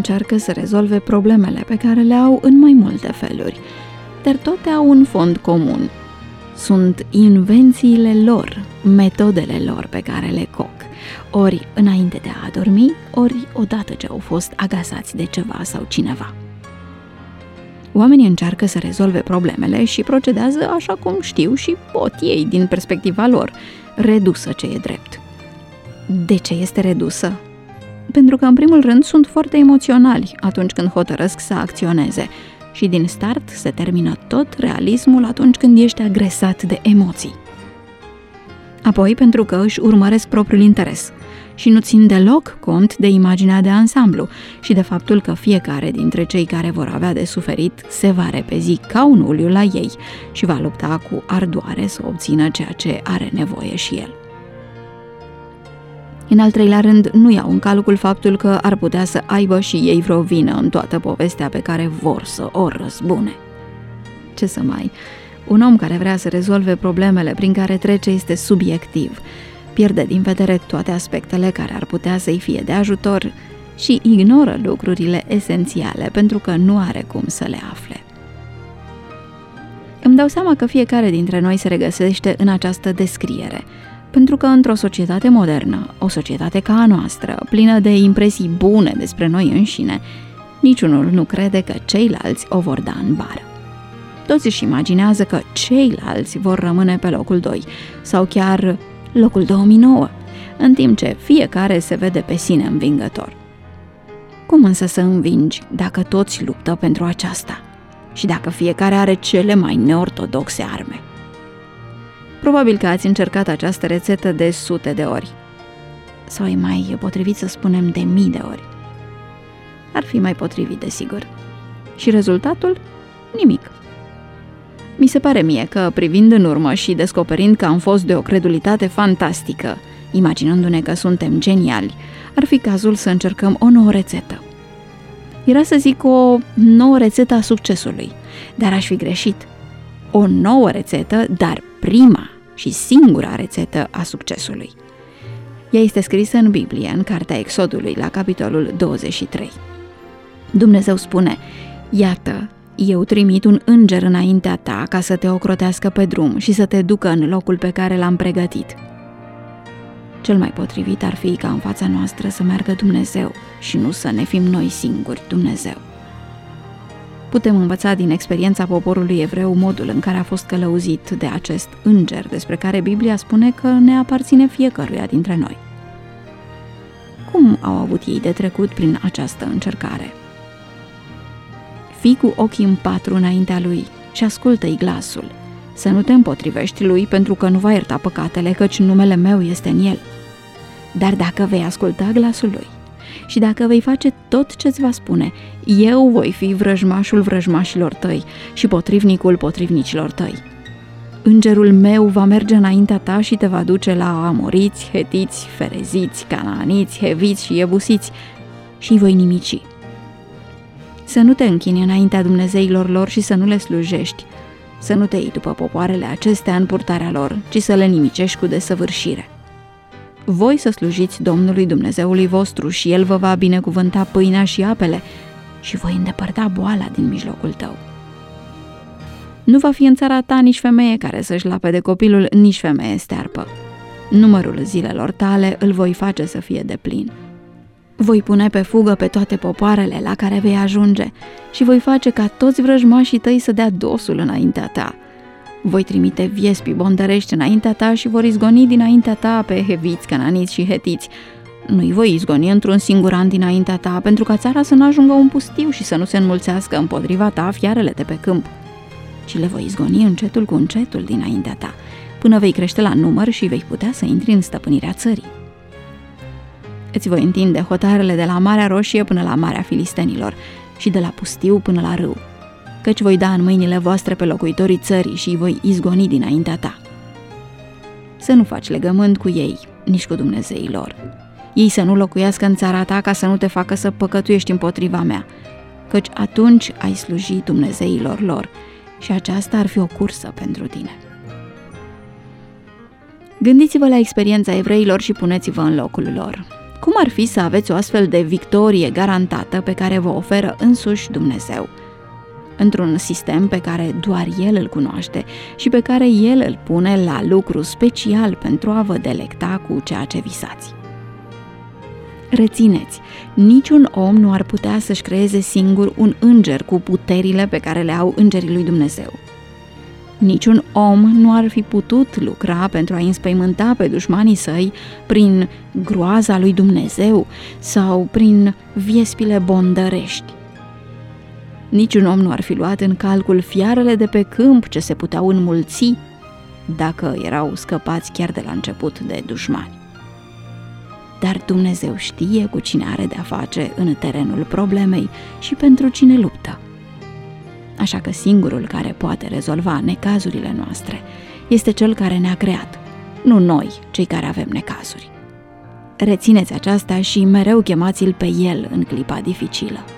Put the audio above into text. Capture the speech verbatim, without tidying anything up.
încearcă să rezolve problemele pe care le au în mai multe feluri, dar toate au un fond comun. Sunt invențiile lor, metodele lor pe care le coc, ori înainte de a adormi, ori odată ce au fost agasați de ceva sau cineva. Oamenii încearcă să rezolve problemele și procedează așa cum știu și pot ei din perspectiva lor, redusă ce e drept. De ce este redusă? Pentru că, în primul rând, sunt foarte emoționali atunci când hotărăsc să acționeze și din start se termină tot realismul atunci când ești agresat de emoții. Apoi, pentru că își urmăresc propriul interes și nu țin deloc cont de imaginea de ansamblu și de faptul că fiecare dintre cei care vor avea de suferit se va repezi ca un uliu la ei și va lupta cu ardoare să obțină ceea ce are nevoie și el. În al treilea rând, nu iau în calcul faptul că ar putea să aibă și ei vreo vină în toată povestea pe care vor să o răzbune. Ce să mai... Un om care vrea să rezolve problemele prin care trece este subiectiv, pierde din vedere toate aspectele care ar putea să-i fie de ajutor și ignoră lucrurile esențiale pentru că nu are cum să le afle. Îmi dau seama că fiecare dintre noi se regăsește în această descriere, pentru că într-o societate modernă, o societate ca a noastră, plină de impresii bune despre noi înșine, niciunul nu crede că ceilalți o vor da în bară. Toți își imaginează că ceilalți vor rămâne pe locul doi sau chiar locul două mii nouă, în timp ce fiecare se vede pe sine învingător. Cum însă să învingi dacă toți luptă pentru aceasta și dacă fiecare are cele mai neortodoxe arme? Probabil că ați încercat această rețetă de sute de ori. Sau e mai potrivit să spunem de mii de ori. Ar fi mai potrivit, desigur. Și rezultatul? Nimic. Mi se pare mie că, privind în urmă și descoperind că am fost de o credulitate fantastică, imaginându-ne că suntem geniali, ar fi cazul să încercăm o nouă rețetă. Era să zic o nouă rețetă a succesului, dar aș fi greșit. O nouă rețetă, dar prima și singura rețetă a succesului. Ea este scrisă în Biblie, în Cartea Exodului, la capitolul douăzeci și trei. Dumnezeu spune: iată, eu trimit un înger înaintea ta ca să te ocrotească pe drum și să te ducă în locul pe care l-am pregătit. Cel mai potrivit ar fi ca în fața noastră să meargă Dumnezeu și nu să ne fim noi singuri Dumnezeu. Putem învăța din experiența poporului evreu modul în care a fost călăuzit de acest înger despre care Biblia spune că ne aparține fiecăruia dintre noi. Cum au avut ei de trecut prin această încercare? Fii cu ochii în patru înaintea lui și ascultă-i glasul. Să nu te împotrivești lui pentru că nu va ierta păcatele, căci numele meu este în el. Dar dacă vei asculta glasul lui și dacă vei face tot ce-ți va spune, eu voi fi vrăjmașul vrăjmașilor tăi și potrivnicul potrivnicilor tăi. Îngerul meu va merge înaintea ta și te va duce la amoriți, hetiți, fereziți, canaaniți, heviți și iebusiți și îi voi nimici. Să nu te închini înaintea dumnezeilor lor și să nu le slujești, să nu te iei după popoarele acestea în purtarea lor, ci să le nimicești cu desăvârșire. Voi să slujiți Domnului Dumnezeului vostru și El vă va binecuvânta pâinea și apele și voi îndepărta boala din mijlocul tău. Nu va fi în țara ta nici femeie care să-și lapede copilul, nici femeie stearpă. Numărul zilelor tale îl voi face să fie deplin. Voi pune pe fugă pe toate popoarele la care vei ajunge și voi face ca toți vrăjmașii tăi să dea dosul înaintea ta. Voi trimite viespi bondărești înaintea ta și vor izgoni dinaintea ta pe heviți, cananiți și hetiți. Nu-i voi izgoni într-un singur an dinaintea ta, pentru ca țara să nu ajungă un pustiu și să nu se înmulțească împotriva ta fiarele de pe câmp, ci le voi izgoni încetul cu încetul dinaintea ta, până vei crește la număr și vei putea să intri în stăpânirea țării. Îți voi întinde hotarele de la Marea Roșie până la Marea Filistenilor și de la pustiu până la râu, căci voi da în mâinile voastre pe locuitorii țării și îi voi izgoni dinaintea ta. Să nu faci legământ cu ei, nici cu Dumnezeii lor. Ei să nu locuiască în țara ta ca să nu te facă să păcătuiești împotriva mea, căci atunci ai sluji Dumnezeilor lor și aceasta ar fi o cursă pentru tine. Gândiți-vă la experiența evreilor și puneți-vă în locul lor. Cum ar fi să aveți o astfel de victorie garantată pe care vă oferă însuși Dumnezeu, într-un sistem pe care doar El îl cunoaște și pe care El îl pune la lucru special pentru a vă delecta cu ceea ce visați? Rețineți, niciun om nu ar putea să-și creeze singur un înger cu puterile pe care le au îngerii lui Dumnezeu. Niciun om nu ar fi putut lucra pentru a înspăimânta pe dușmanii săi prin groaza lui Dumnezeu sau prin viespile bondărești. Niciun om nu ar fi luat în calcul fiarele de pe câmp ce se puteau înmulți dacă erau scăpați chiar de la început de dușmani. Dar Dumnezeu știe cu cine are de-a face în terenul problemei și pentru cine luptă. Așa că singurul care poate rezolva necazurile noastre este Cel care ne-a creat, nu noi, cei care avem necazuri. Rețineți aceasta și mereu chemați-L pe El în clipa dificilă.